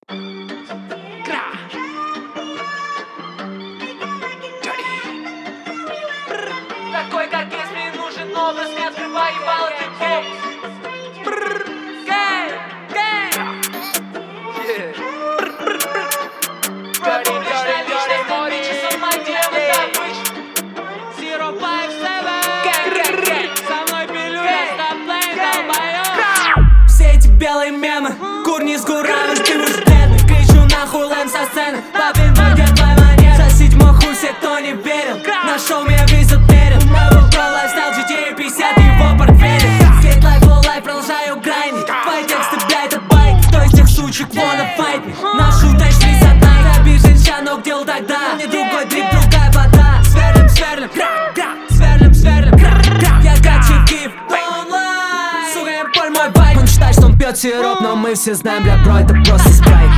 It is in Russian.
Такой, как есть, мне нужен образ, не открывай ебало, типа. Все эти белые мемы, курни с гурами, ты уж бедный. Кричу нахуй лэм со сцены, папин выгод твой манер. За седьмой хуй все, кто не верил, нашел меня весь утерян. Моего про лайфстайл GTA 50 его портфеле. Skate life, low life, продолжаю грайнить. Твои тексты, бля, это байк. Кто из тех сучек wanna fight me? Нашу тачки за тайк. Обижен щенок, делал тогда. Мне другой дрип, другая вода. Сверлим, сверлим, сверлим, сверлим. Я как чипки в онлайн. Сука, я поль мой байк. Он считает, что он пьет сироп, но мы все знаем, бля, бро, это просто спрайт.